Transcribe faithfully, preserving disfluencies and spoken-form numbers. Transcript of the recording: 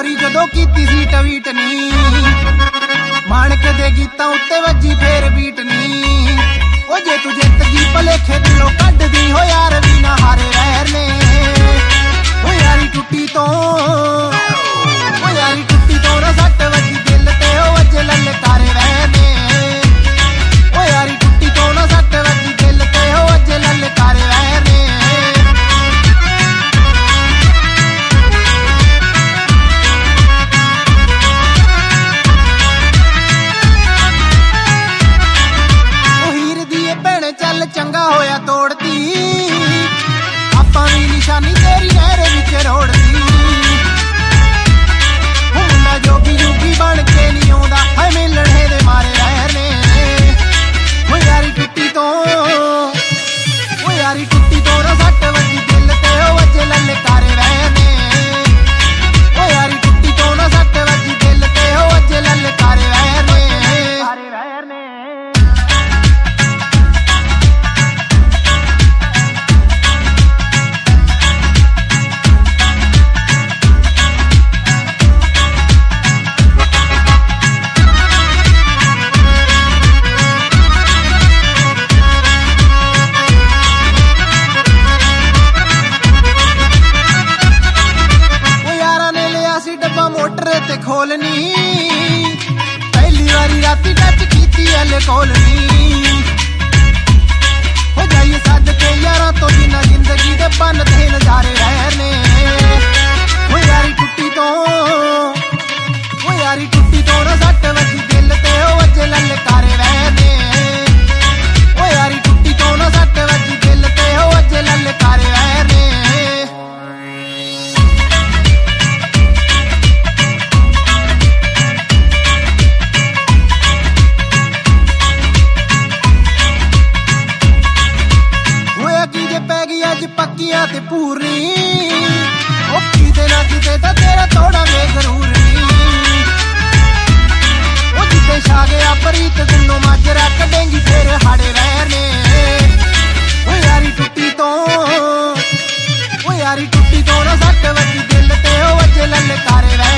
गोरी जदों कीती सी ट्वीट नी माणक दे गीतां उत्ते वजी फेर बीट नी ओ जे तू जित गई भलेखे दिलों कढ दी हो यार वी ना हारे वैर ने ओ यारी टुट्टी तो ओ यारी टुट्टी तो ना सट वजी दिल ते ओ वजे ललकारे वैर ने ओ यारी टुट्टी तो ना सट वजी दिल ते ओ वजे ललकारे वैर ने चल चंगा होया तोड़ती आपां दी निशानी तेरी नहर विच रोड़ती मुंडा जोगी जोगी बन के नहीं आउंदा है मिलणे दे मारे रहर ने ओ यारी टुट्टी तो ओ यारी टुट्टी तो ना सट वजी दिल ते ओ वजे ललकारे रहर ने ओ यारी टुट्टी तो ना सट वजी दिल ते ओ वजे ललकारे रहर ने हारे रहर ने मोटर ते खोलनी पहली वारी राती टच कीती एल कोलनी हो जाइए सद के यारां तो जिन्ना जिंदगी दे बन थे नजारे रहने हो यारी टुट्टी तो हो यारी टुट्टी तो ना सट वजी दिल ते ओ वजे ललकारे रहने हो यारी टुट्टी तो ना सट वजी दिल ते ओ वजे ललकारे रहने पक्कियां ते पूरी ओ किते ना किते तां तेरा थोड़ा वे जरूर नी ओ जिते छा गया प्रीत दिनों माजरा कढेंगी फिर हाड़े रहने ओ यारी टुट्टी तो ओ यारी टुट्टी तो ना सट वजी दिल ते ओ वजे ललकारे